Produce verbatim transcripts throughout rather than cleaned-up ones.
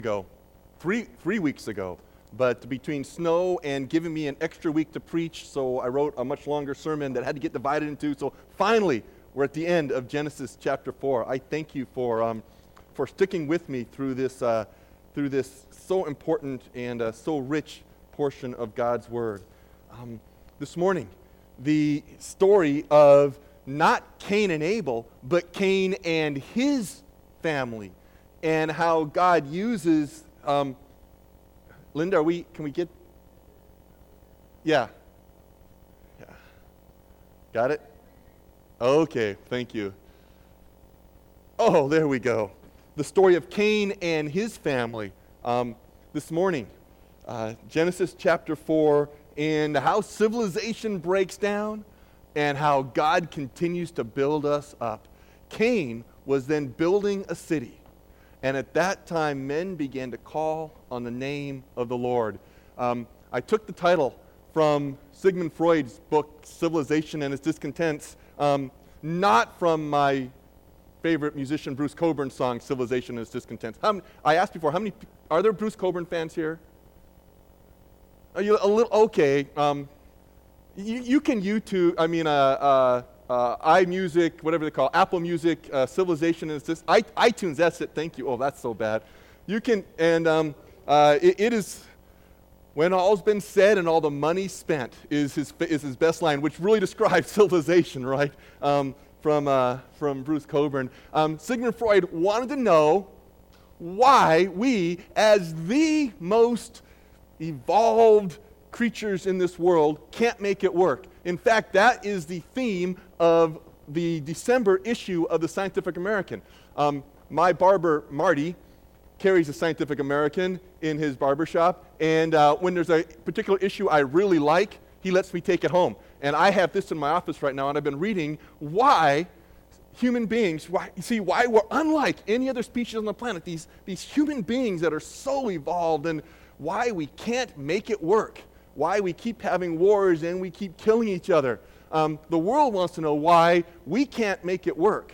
ago, three three weeks ago, but between snow and giving me an extra week to preach, so I wrote a much longer sermon that had to get divided into. So finally, we're at the end of Genesis chapter four. I thank you for um, for sticking with me through this uh, through this so important and uh, so rich portion of God's Word. Um, this morning, the story of not Cain and Abel, but Cain and his family, and how God uses. Um, Linda, are we? Can we get? Yeah. Yeah. Got it? Okay. Thank you. Oh, there we go. The story of Cain and his family. Um, this morning, uh, Genesis chapter four, and how civilization breaks down, and how God continues to build us up. Cain was then building a city. And at that time, men began to call on the name of the Lord. Um, I took the title from Sigmund Freud's book, Civilization and Its Discontents, um, not from my favorite musician, Bruce Coburn's song, Civilization and Its Discontents. How many, I asked before, how many, are there Bruce Coburn fans here? Are you a little, okay. Um, you, you can YouTube, I mean, uh, uh, Uh, iMusic, whatever they call it, Apple Music, uh, Civilization, and it's this, I, iTunes, that's it, thank you. Oh, that's so bad. You can, and um, uh, it, it is, when all's been said and all the money spent is his, is his best line, which really describes civilization, right, um, from, uh, from Bruce Coburn. Um, Sigmund Freud wanted to know why we, as the most evolved creatures in this world, can't make it work. In fact, that is the theme of the December issue of the Scientific American. Um, my barber, Marty, carries a Scientific American in his barbershop, and uh, when there's a particular issue I really like, he lets me take it home. And I have this in my office right now, and I've been reading why human beings, why, you see, why we're unlike any other species on the planet, these, these human beings that are so evolved, and why we can't make it work. Why we keep having wars and we keep killing each other. Um, the world wants to know why we can't make it work.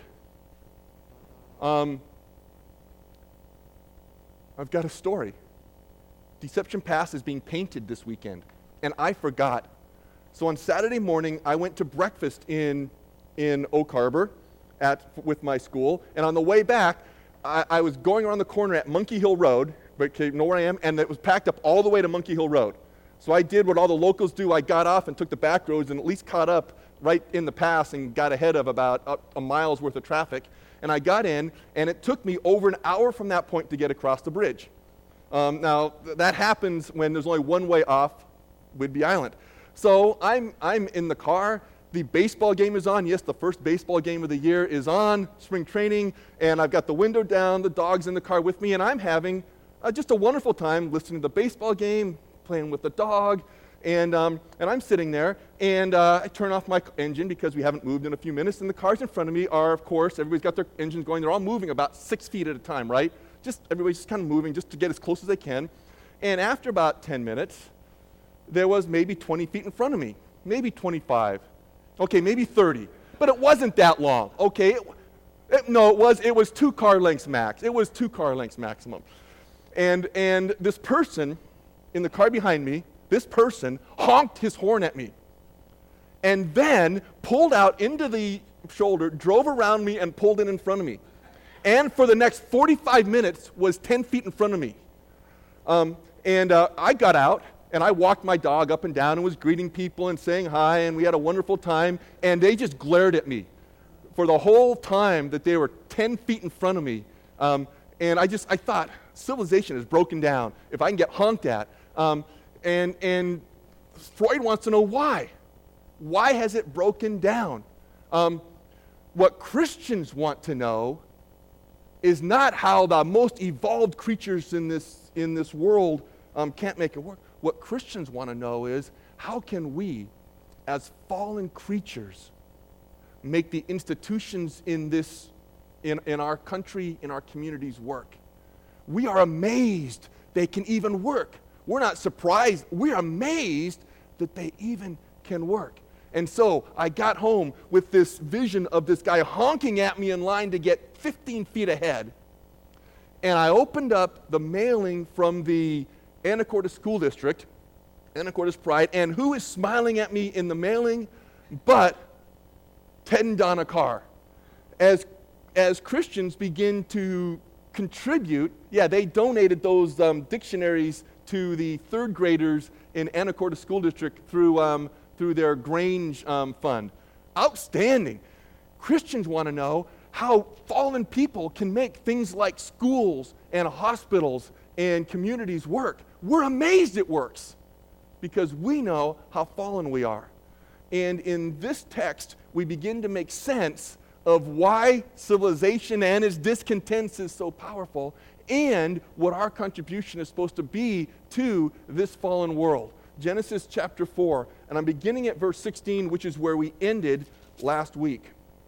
Um, I've got a story. Deception Pass is being painted this weekend, and I forgot. So on Saturday morning, I went to breakfast in in Oak Harbor at with my school, and on the way back, I, I was going around the corner at Monkey Hill Road, but you know where I am, and it was packed up all the way to Monkey Hill Road. So I did what all the locals do. I got off and took the back roads and at least caught up right in the pass and got ahead of about a, a mile's worth of traffic. And I got in, and it took me over an hour from that point to get across the bridge. Um, now, th- that happens when there's only one way off Whidbey Island. So I'm, I'm in the car. The baseball game is on. Yes, the first baseball game of the year is on, spring training, and I've got the window down, the dog's in the car with me, and I'm having uh, just a wonderful time listening to the baseball game, playing with the dog, and um, and I'm sitting there, and uh, I turn off my engine because we haven't moved in a few minutes, and the cars in front of me are, of course, everybody's got their engines going, they're all moving about six feet at a time, right? Just, everybody's just kind of moving just to get as close as they can, and after about ten minutes, there was maybe twenty feet in front of me, maybe twenty-five, okay, maybe thirty, but it wasn't that long, okay? It, it, no, it was, it was two car lengths max, it was two car lengths maximum, and and this person in the car behind me, this person honked his horn at me and then pulled out into the shoulder, drove around me, and pulled in in front of me. And for the next forty-five minutes was ten feet in front of me. Um, and uh, I got out, and I walked my dog up and down and was greeting people and saying hi, and we had a wonderful time, and they just glared at me for the whole time that they were ten feet in front of me. Um, and I just, I thought, civilization is broken down if I can get honked at. Um, and, and Freud wants to know why. Why has it broken down? Um, what Christians want to know is not how the most evolved creatures in this, in this world um, can't make it work. What Christians want to know is, how can we, as fallen creatures, make the institutions in this, in, in our country, in our communities work? We are amazed they can even work. We're not surprised. We're amazed that they even can work. And so I got home with this vision of this guy honking at me in line to get fifteen feet ahead. and I opened up the mailing from the Anacortes School District, Anacortes Pride, and who is smiling at me in the mailing but Ted and Donna Carr. As, as Christians begin to contribute, yeah, they donated those um, dictionaries to the third graders in Anacortes School District through, um, through their Grange um, fund. Outstanding. Christians want to know how fallen people can make things like schools and hospitals and communities work. We're amazed it works because we know how fallen we are. And in this text, we begin to make sense of why civilization and its discontents is so powerful and what our contribution is supposed to be to this fallen world. Genesis chapter four, and I'm beginning at verse sixteen, which is where we ended last week.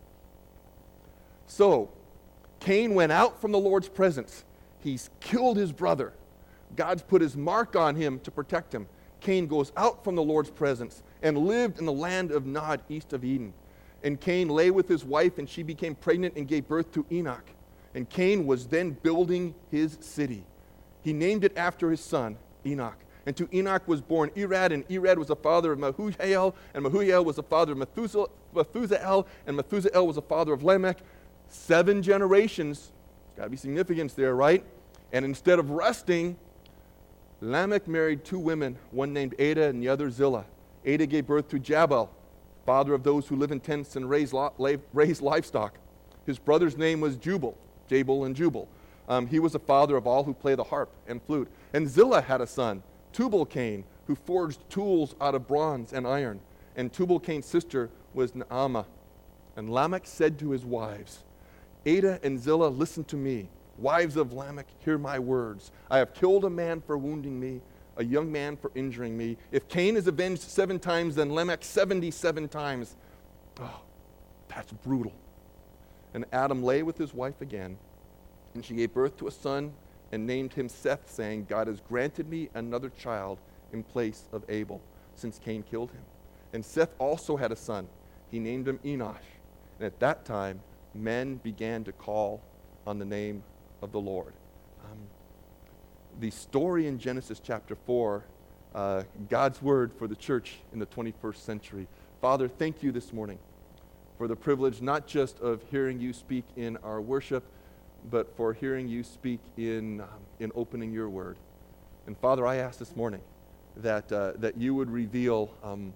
So, Cain went out from the Lord's presence. He's killed his brother. God's put his mark on him to protect him. Cain goes out from the Lord's presence and lived in the land of Nod, east of Eden. And Cain lay with his wife, and she became pregnant and gave birth to Enoch. And Cain was then building his city. He named it after his son, Enoch. And to Enoch was born Irad, and Irad was the father of Mehujael, and Mehujael was the father of Methuselah, Methusael, and Methusael was the father of Lamech. Seven generations. Got to be significance there, right? And instead of resting, Lamech married two women, one named Ada and the other Zillah. Ada gave birth to Jabal, father of those who live in tents and raise, lo- raise livestock. His brother's name was Jubal, Jabal and Jubal. Um, he was the father of all who play the harp and flute. And Zillah had a son, Tubal-Cain, who forged tools out of bronze and iron. And Tubal-Cain's sister was Naamah. And Lamech said to his wives, Ada and Zillah, listen to me. Wives of Lamech, hear my words. I have killed a man for wounding me, a young man for injuring me. If Cain is avenged seven times, then Lamech seventy-seven times. Oh, that's brutal. And Adam lay with his wife again, and she gave birth to a son and named him Seth, saying, God has granted me another child in place of Abel, since Cain killed him. And Seth also had a son. He named him Enosh. And at that time, men began to call on the name of the Lord. Um, the story in Genesis chapter four, uh, God's word for the church in the twenty-first century. Father, thank you this morning for the privilege not just of hearing you speak in our worship, but for hearing you speak in, um, in opening your word. And Father, I ask this morning that, uh, that you would reveal um,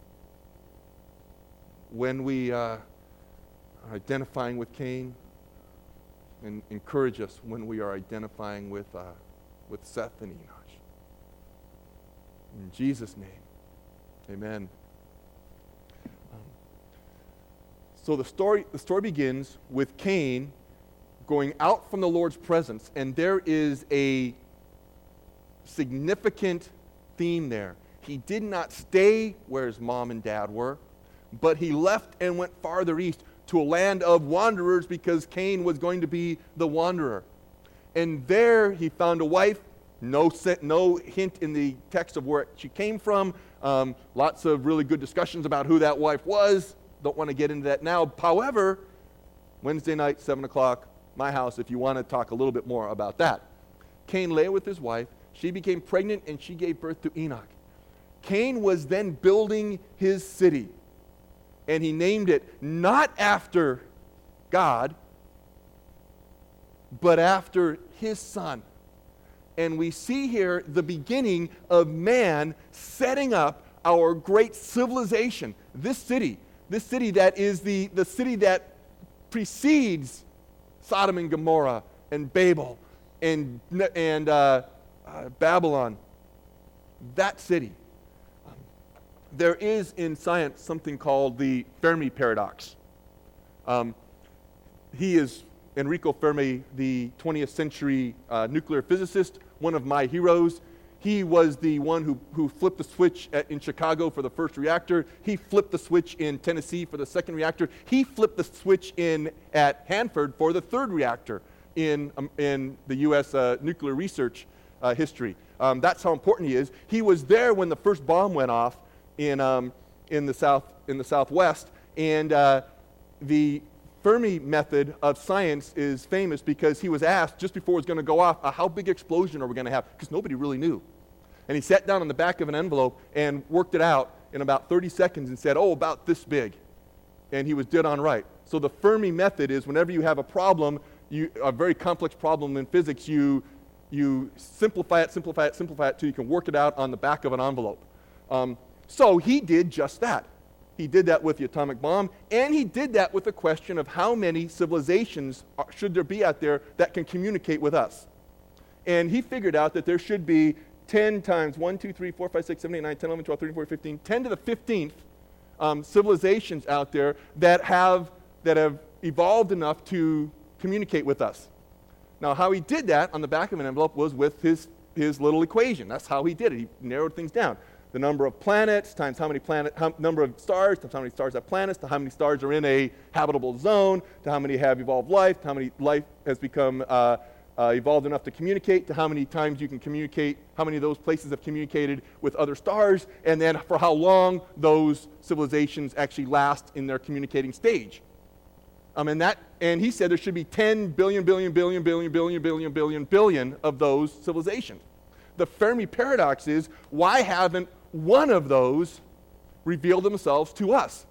when we uh, are identifying with Cain, and encourage us when we are identifying with, uh, with Seth and Enosh. In Jesus' name, amen. Um, so the story, the story begins with Cain going out from the Lord's presence, and there is a significant theme there. He did not stay where his mom and dad were, but he left and went farther east to a land of wanderers because Cain was going to be the wanderer. And there he found a wife, no, no hint in the text of where she came from. Um, lots of really good discussions about who that wife was. Don't want to get into that now. However, Wednesday night, seven o'clock, my house, if you want to talk a little bit more about that. Cain lay with his wife. She became pregnant and she gave birth to Enoch. Cain was then building his city. And he named it not after God, but after his son. And we see here the beginning of man setting up our great civilization. This city, this city that is the, the city that precedes Sodom and Gomorrah and Babel and, and uh, uh, Babylon. That city. There is in science something called the Fermi paradox. Um, he is Enrico Fermi, the twentieth century uh, nuclear physicist, one of my heroes. He was the one who, who flipped the switch at, in Chicago for the first reactor. He flipped the switch in Tennessee for the second reactor. He flipped the switch in at Hanford for the third reactor in, um, in the U S uh, nuclear research uh, history. Um, that's how important he is. He was there when the first bomb went off in um, in the south in the southwest, and uh, the Fermi method of science is famous because he was asked just before it was going to go off, uh, how big explosion are we going to have? Because nobody really knew. And he sat down on the back of an envelope and worked it out in about thirty seconds and said, oh, about this big. And he was dead on right. So the Fermi method is whenever you have a problem, you, a very complex problem in physics, you, you simplify it, simplify it, simplify it, till you can work it out on the back of an envelope. Um, so he did just that. He did that with the atomic bomb, and he did that with the question of how many civilizations are, should there be out there that can communicate with us. And he figured out that there should be ten times one, two, three, four, five, six, seven, eight, nine, ten, eleven, twelve, thirteen, fourteen, fifteen, ten to the fifteenth um, civilizations out there that have, that have evolved enough to communicate with us. Now, how he did that on the back of an envelope was with his, his little equation. That's how he did it. He narrowed things down. The number of planets times how many planet, how, number of stars times how many stars have planets, to how many stars are in a habitable zone, to how many have evolved life, to how many life has become uh, uh, evolved enough to communicate, to how many times you can communicate, how many of those places have communicated with other stars, and then for how long those civilizations actually last in their communicating stage. Um, and that, and he said there should be ten billion, billion, billion, billion, billion, billion, billion, billion of those civilizations. The Fermi paradox is, why haven't one of those revealed themselves to us?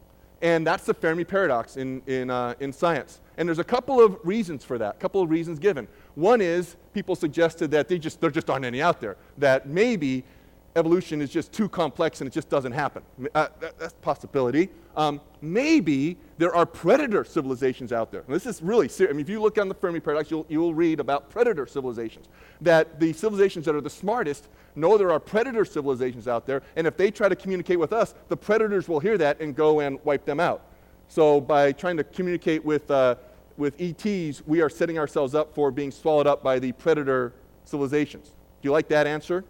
And that's the Fermi paradox in, in, uh, in science. And there's a couple of reasons for that, a couple of reasons given. One is people suggested that they just, there just aren't any out there, that maybe evolution is just too complex and it just doesn't happen. Uh, that, that's a possibility. Um, maybe there are predator civilizations out there. And this is really serious. I mean, if you look on the Fermi paradox, you'll, you'll read about predator civilizations. That the civilizations that are the smartest know there are predator civilizations out there, and if they try to communicate with us, the predators will hear that and go and wipe them out. So by trying to communicate with, uh, with E Ts, we are setting ourselves up for being swallowed up by the predator civilizations. Do you like that answer?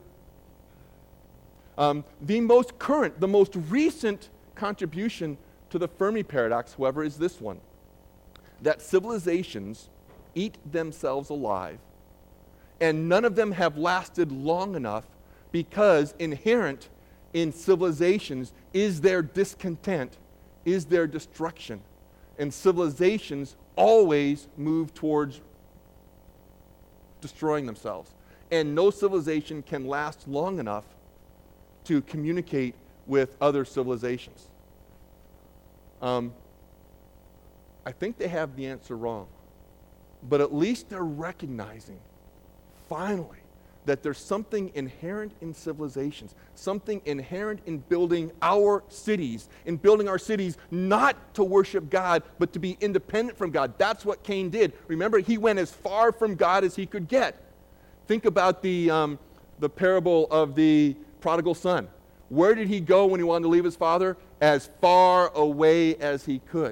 Um, the most current, the most recent contribution to the Fermi paradox, however, is this one: that civilizations eat themselves alive, and none of them have lasted long enough because inherent in civilizations is their discontent, is their destruction. And civilizations always move towards destroying themselves. And no civilization can last long enough to communicate with other civilizations. Um, I think they have the answer wrong. But at least they're recognizing, finally, that there's something inherent in civilizations, something inherent in building our cities, in building our cities not to worship God, but to be independent from God. That's what Cain did. Remember, he went as far from God as he could get. Think about the, um, the parable of the prodigal son. Where did he go when he wanted to leave his father? As far away as he could.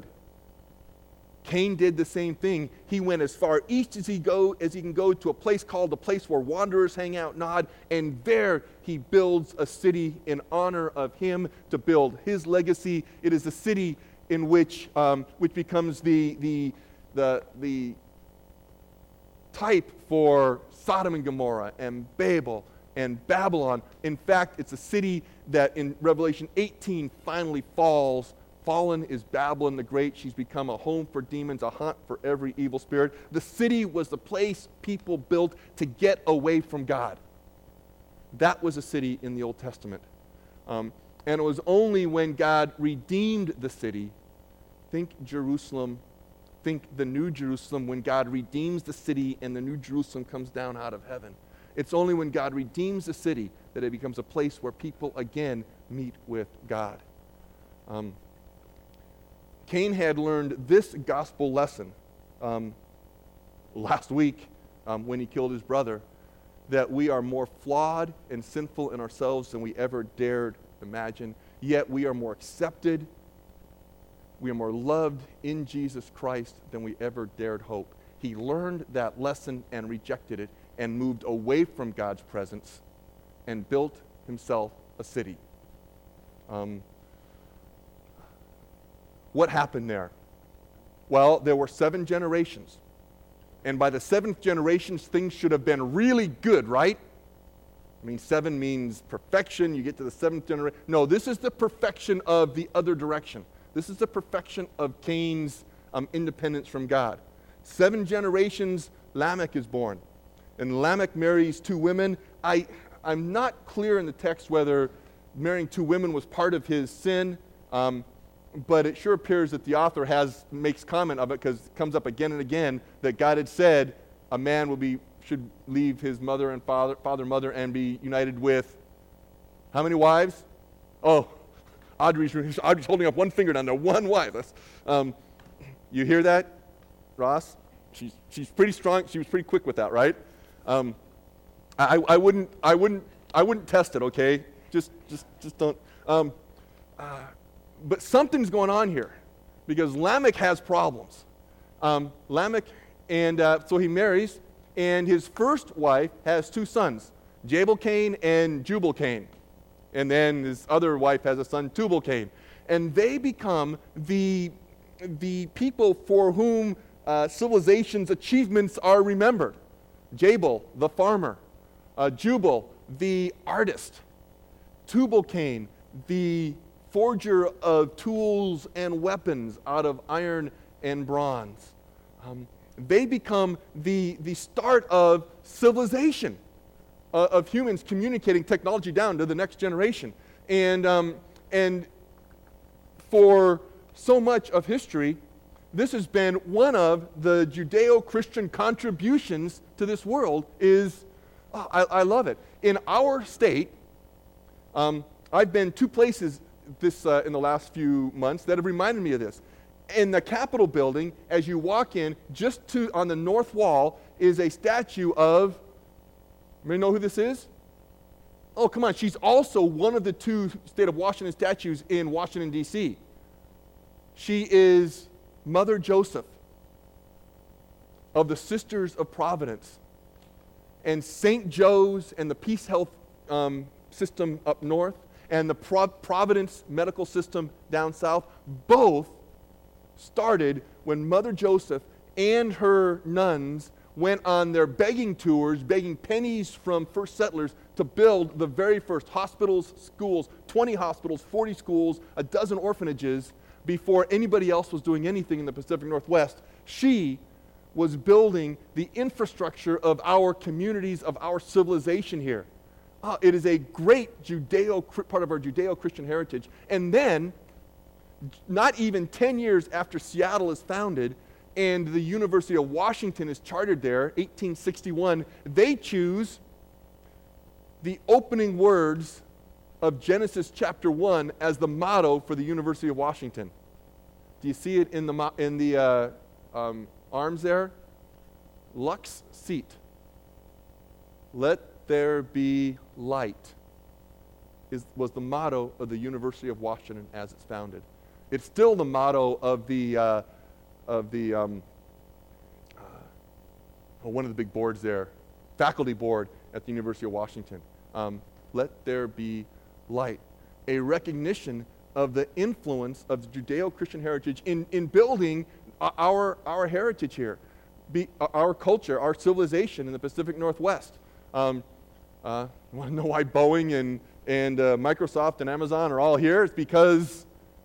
Cain did the same thing. He went as far east as he go as he can go to a place called the place where wanderers hang out, Nod, and there he builds a city in honor of him to build his legacy. It is a city in which um, which becomes the the the the type for Sodom and Gomorrah and Babel and Babylon. In fact, it's a city that in Revelation eighteen finally falls. Fallen is Babylon the Great. She's become a home for demons, a haunt for every evil spirit. The city was the place people built to get away from God. That was a city in the Old Testament. Um, and it was only when God redeemed the city, think Jerusalem, think the New Jerusalem, when God redeems the city and the New Jerusalem comes down out of heaven. It's only when God redeems the city that it becomes a place where people again meet with God. Um, Cain had learned this gospel lesson um, last week um, when he killed his brother, that we are more flawed and sinful in ourselves than we ever dared imagine, yet we are more accepted, we are more loved in Jesus Christ than we ever dared hope. He learned that lesson and rejected it and moved away from God's presence and built himself a city. Um, What happened there? Well, there were seven generations. And by the seventh generation, things should have been really good, right? I mean, seven means perfection. You get to the seventh generation. No, this is the perfection of the other direction. This is the perfection of Cain's um, independence from God. Seven generations, Lamech is born. And Lamech marries two women. I, I'm not clear in the text whether marrying two women was part of his sin, um, but it sure appears that the author has makes comment of it because it comes up again and again that God had said a man will be should leave his mother and father, father, mother, and be united with how many wives? Oh, Audrey's, Audrey's holding up one finger down there, one wife. That's, um, you hear that, Ross? She's she's pretty strong. She was pretty quick with that, right? Um, I, I wouldn't I wouldn't I wouldn't test it. Okay, just just just don't. Um, uh, but something's going on here because Lamech has problems. Um, Lamech, and uh, so he marries. And his first wife has two sons, Jabal-Cain and Jubal-Cain. And then his other wife has a son, Tubal-Cain. And they become the, the people for whom uh, civilization's achievements are remembered. Jabal, the farmer. Uh, Jubal, the artist. Tubal-Cain, the forger of tools and weapons out of iron and bronze. Um, They become the, the start of civilization, uh, of humans communicating technology down to the next generation. And, um, and for so much of history, this has been one of the Judeo-Christian contributions to this world is, oh, I, I love it. In our state, um, I've been two places this uh, in the last few months that have reminded me of this. In the Capitol building, as you walk in, just to on the north wall is a statue of, you know who this is? Oh, come on, she's also one of the two state of Washington statues in Washington, D C She is Mother Joseph of the Sisters of Providence. And Saint Joe's and the Peace Health um, system up north and the Pro- Providence medical system down south, both started when Mother Joseph and her nuns went on their begging tours, begging pennies from first settlers to build the very first hospitals, schools, twenty hospitals, forty schools, a dozen orphanages before anybody else was doing anything in the Pacific Northwest. She was building the infrastructure of our communities, of our civilization here. Uh, it is a great Judeo part of our Judeo-Christian heritage. And then not even ten years after Seattle is founded and the University of Washington is chartered there, eighteen sixty-one, they choose the opening words of Genesis chapter one as the motto for the University of Washington. Do you see it in the, in the uh, um, arms there? Lux sit. Let there be light is, was the motto of the University of Washington as it's founded. It's still the motto of the uh, of the um, uh, oh, one of the big boards there, faculty board at the University of Washington. Um, Let there be light, a recognition of the influence of the Judeo-Christian heritage in in building our our heritage here, be, our culture, our civilization in the Pacific Northwest. Um, uh, you want to know why Boeing and and uh, Microsoft and Amazon are all here? It's because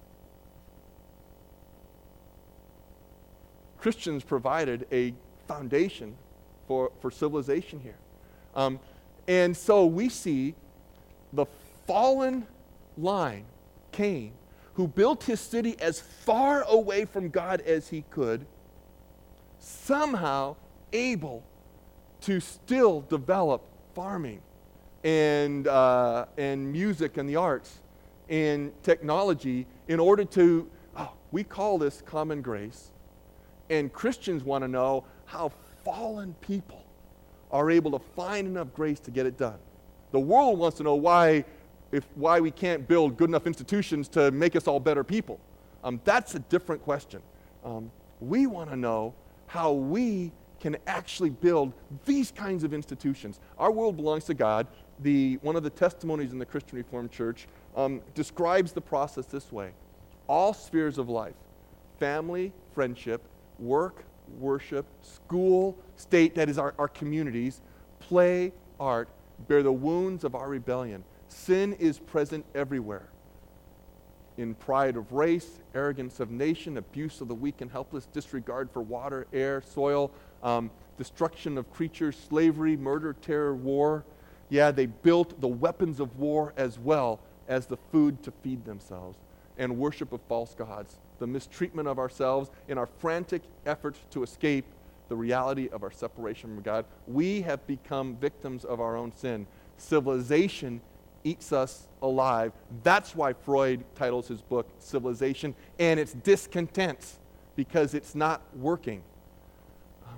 Christians provided a foundation for, for civilization here. Um, and so we see the fallen line, Cain, who built his city as far away from God as he could, somehow able to still develop farming and, uh, and music and the arts and technology in order to, oh, we call this common grace. And Christians want to know how fallen people are able to find enough grace to get it done. The world wants to know why, if, why we can't build good enough institutions to make us all better people. Um, that's a different question. Um, we want to know how we can actually build these kinds of institutions. Our world belongs to God. The, one of the testimonies in the Christian Reformed Church um, describes the process this way. All spheres of life, family, friendship, work, worship, school, state, that is our, our communities, play, art, bear the wounds of our rebellion. Sin is present everywhere. in pride of race, arrogance of nation, abuse of the weak and helpless, disregard for water, air, soil, um, destruction of creatures, slavery, murder, terror, war. Yeah, they built the weapons of war as well as the food to feed themselves, and worship of false gods, the mistreatment of ourselves in our frantic efforts to escape the reality of our separation from God. We have become victims of our own sin. Civilization eats us alive. That's why Freud titles his book Civilization and its discontents, because it's not working. Um,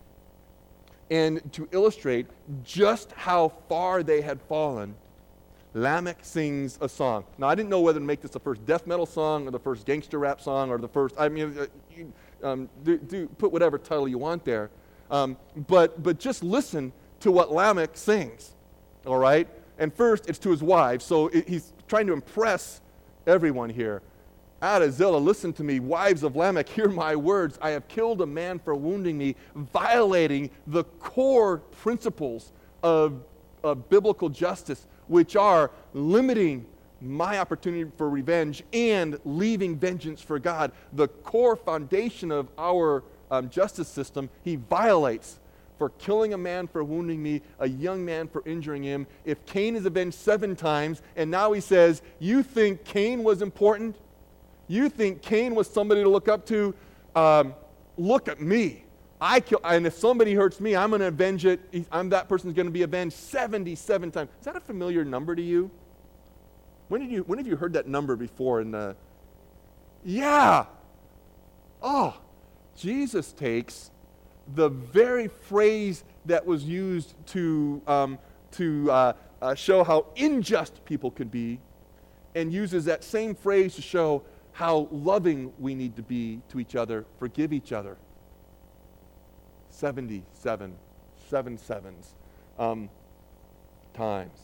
and to illustrate just how far they had fallen, Lamech sings a song. Now, I didn't know whether to make this the first death metal song or the first gangster rap song or the first, I mean, uh, you, um, do, do put whatever title you want there. Um, but, but just listen to what Lamech sings, all right? And first, it's to his wife, so it, he's trying to impress everyone here. Ada, Zillah, listen to me. Wives of Lamech, hear my words. I have killed a man for wounding me, violating the core principles of, of biblical justice, which are limiting my opportunity for revenge and leaving vengeance for God. The core foundation of our um, justice system, he violates for killing a man for wounding me, a young man for injuring him. If Cain is avenged seven times, and now he says, you think Cain was important? You think Cain was somebody to look up to? Um, look at me. I kill, and if somebody hurts me, I'm going to avenge it. I'm that person's going to be avenged seventy-seven times. Is that a familiar number to you? When did you? When have you heard that number before? In the, yeah. Oh, Jesus takes the very phrase that was used to um, to uh, uh, show how unjust people could be, and uses that same phrase to show how loving we need to be to each other, forgive each other. seventy-seven, seven sevens um, times.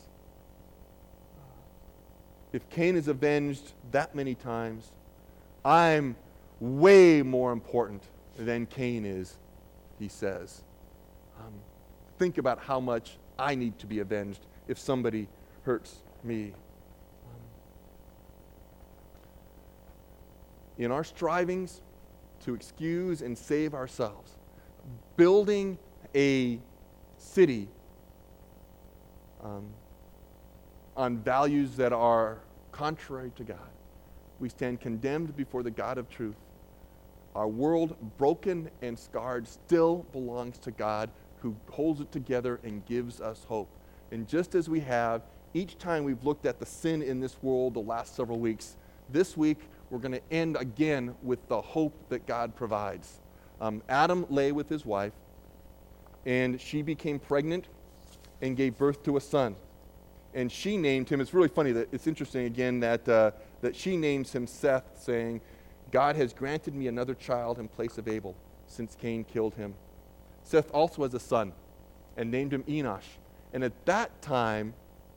If Cain is avenged that many times, I'm way more important than Cain is, he says. Um, think about how much I need to be avenged if somebody hurts me. Um, in our strivings to excuse and save ourselves, building a city um, on values that are contrary to God, we stand condemned before the God of truth. Our world, broken and scarred, still belongs to God, who holds it together and gives us hope. And just as we have each time we've looked at the sin in this world the last several weeks, this week we're going to end again with the hope that God provides. Um, Adam lay with his wife, and she became pregnant and gave birth to a son. And she named him, it's really funny, that it's interesting again that, uh, that she names him Seth, saying, God has granted me another child in place of Abel, since Cain killed him. Seth also has a son, and named him Enosh. And at that time,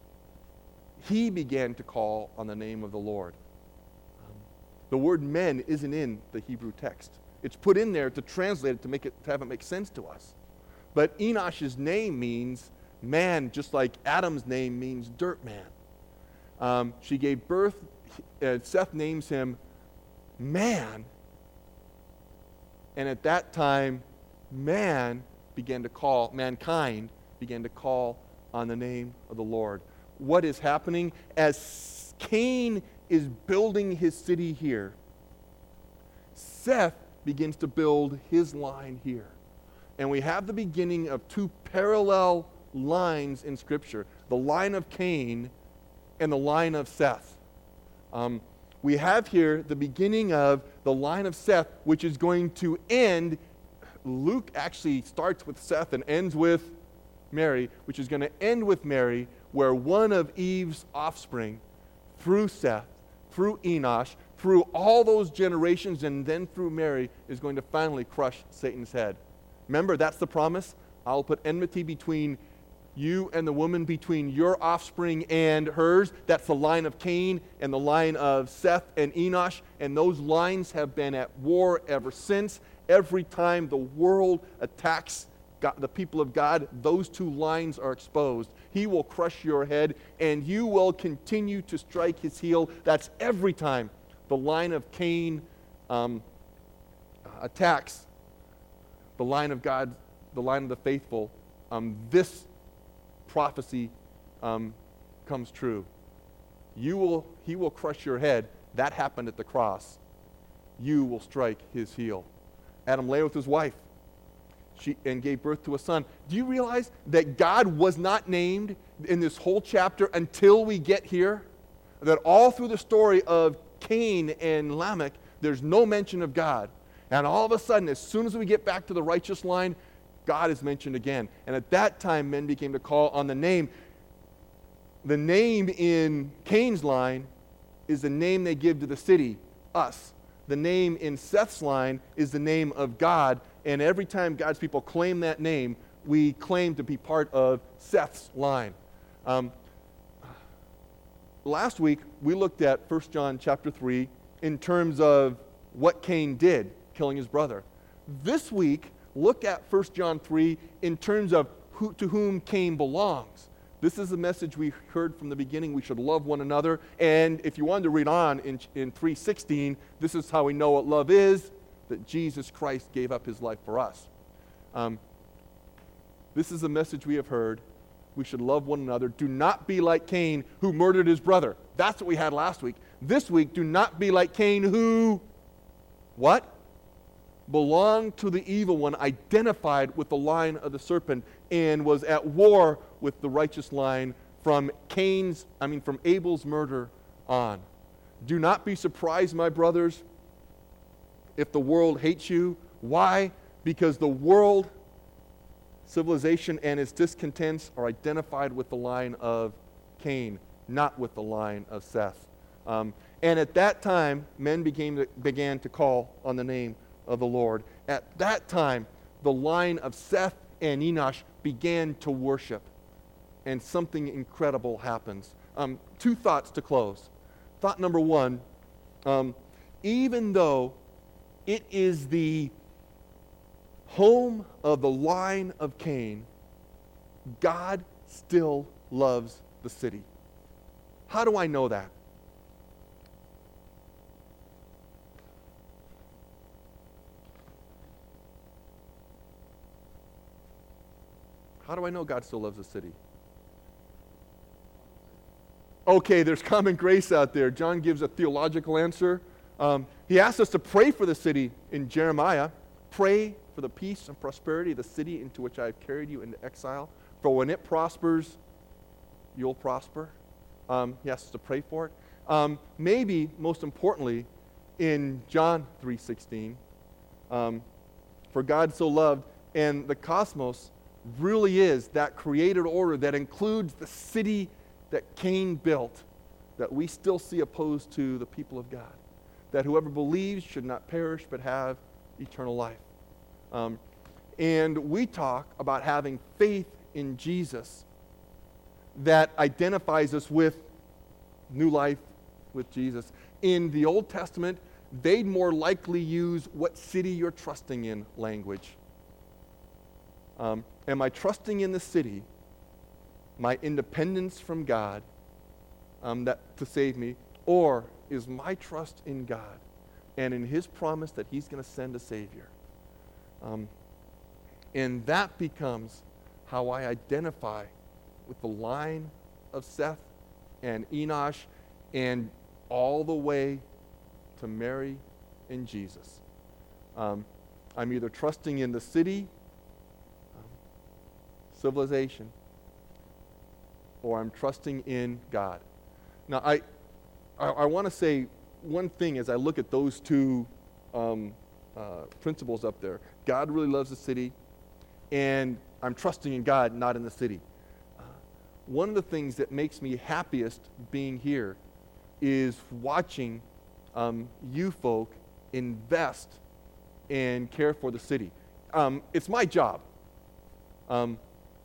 he began to call on the name of the Lord. Um, the word men isn't in the Hebrew text. It's put in there to translate it to make it to have it make sense to us. But Enosh's name means man, just like Adam's name means dirt man. Um, she gave birth, uh, Seth names him man, and at that time, man began to call, mankind began to call on the name of the Lord. What is happening? As Cain is building his city here, Seth begins to build his line here. And we have the beginning of two parallel lines in Scripture, the line of Cain and the line of Seth. Um, we have here the beginning of the line of Seth, which is going to end. Luke actually starts with Seth and ends with Mary, which is going to end with Mary, where one of Eve's offspring, through Seth, through Enosh, through all those generations, and then through Mary, is going to finally crush Satan's head. Remember, that's the promise. I'll put enmity between you and the woman, between your offspring and hers. That's the line of Cain and the line of Seth and Enosh. And those lines have been at war ever since. Every time the world attacks God, the people of God, those two lines are exposed. He will crush your head, and you will continue to strike his heel. That's every time the line of Cain um, attacks the line of God, the line of the faithful, um, this prophecy um, comes true. You will, he will crush your head. That happened at the cross. You will strike his heel. Adam lay with his wife she, and gave birth to a son. Do you realize that God was not named in this whole chapter until we get here? That all through the story of Cain and Lamech, there's no mention of God. And all of a sudden, as soon as we get back to the righteous line, God is mentioned again. And at that time, men began to call on the name. The name in Cain's line is the name they give to the city, us. The name in Seth's line is the name of God. And every time God's people claim that name, we claim to be part of Seth's line. Um, last week, we looked at First John chapter three in terms of what Cain did, killing his brother. This week, look at First John three in terms of who, to whom Cain belongs. This is the message we heard from the beginning. We should love one another. And if you wanted to read on in, in three sixteen, this is how we know what love is, that Jesus Christ gave up his life for us. Um, this is the message we have heard. We should love one another. Do not be like Cain, who murdered his brother. That's what we had last week. This week, do not be like Cain, who, what? Belonged to the evil one, identified with the line of the serpent, and was at war with the righteous line from Cain's, I mean from Abel's murder on. Do not be surprised, my brothers, if the world hates you. Why? Because the world, civilization, and its discontents are identified with the line of Cain, not with the line of Seth. Um, and at that time, men became to, began to call on the name of the Lord. At that time, the line of Seth and Enosh began to worship, and something incredible happens. Um, two thoughts to close. Thought number one, um, even though it is the home of the line of Cain, God still loves the city. How do I know that? How do I know God still loves the city? Okay, there's common grace out there. John gives a theological answer. Um, he asks us to pray for the city in Jeremiah. Pray for the peace and prosperity of the city into which I have carried you into exile. For when it prospers, you'll prosper. Um, he asks us to pray for it. Um, maybe, most importantly, in John three sixteen, um, for God so loved, and the cosmos really is that created order that includes the city that Cain built, that we still see opposed to the people of God. That whoever believes should not perish but have eternal life. Um, and we talk about having faith in Jesus that identifies us with new life with Jesus. In the Old Testament, they'd more likely use what city you're trusting in language. Um, am I trusting in the city, my independence from God um, that to save me, or is my trust in God and in his promise that he's going to send a Savior? Um, and that becomes how I identify with the line of Seth and Enosh and all the way to Mary and Jesus. Um, I'm either trusting in the city, um, civilization, or I'm trusting in God. Now, I, I, I want to say one thing as I look at those two um, uh, principles up there. God really loves the city, and I'm trusting in God, not in the city. Uh, one of the things that makes me happiest being here is watching um, you folk invest and care for the city. Um, it's my job. Um,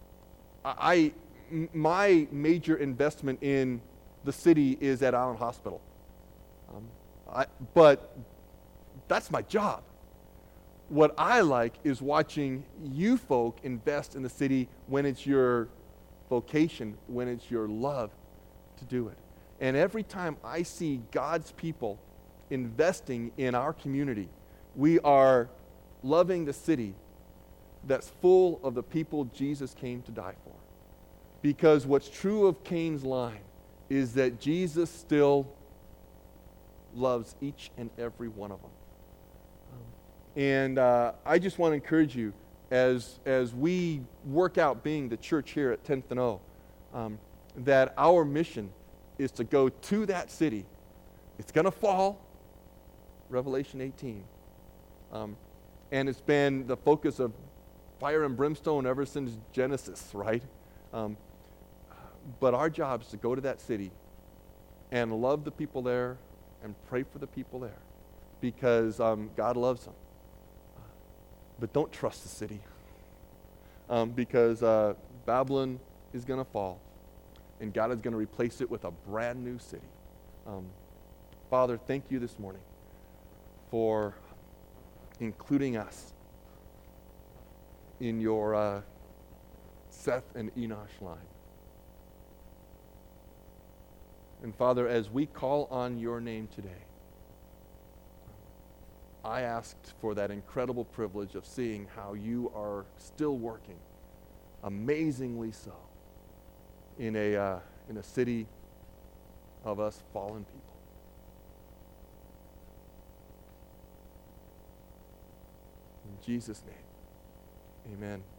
I, m- my major investment in the city is at Allen Hospital. Um, I, but that's my job. What I like is watching you folk invest in the city when it's your vocation, when it's your love to do it. And every time I see God's people investing in our community. We are loving the city that's full of the people Jesus came to die for. Because what's true of Cain's line is that Jesus still loves each and every one of them. And uh, I just want to encourage you as, as we work out being the church here at tenth and O, um, that our mission is to go to that city. It's going to fall, Revelation eighteen. Um, and it's been the focus of fire and brimstone ever since Genesis, right? Um, but our job is to go to that city and love the people there and pray for the people there because um, God loves them. But don't trust the city um, because uh, Babylon is going to fall and God is going to replace it with a brand new city. Um, Father, thank you this morning for including us in your uh, Seth and Enosh line. And Father, as we call on your name today, I asked for that incredible privilege of seeing how you are still working, amazingly so, in a, uh, in a city of us fallen people. In Jesus' name, amen.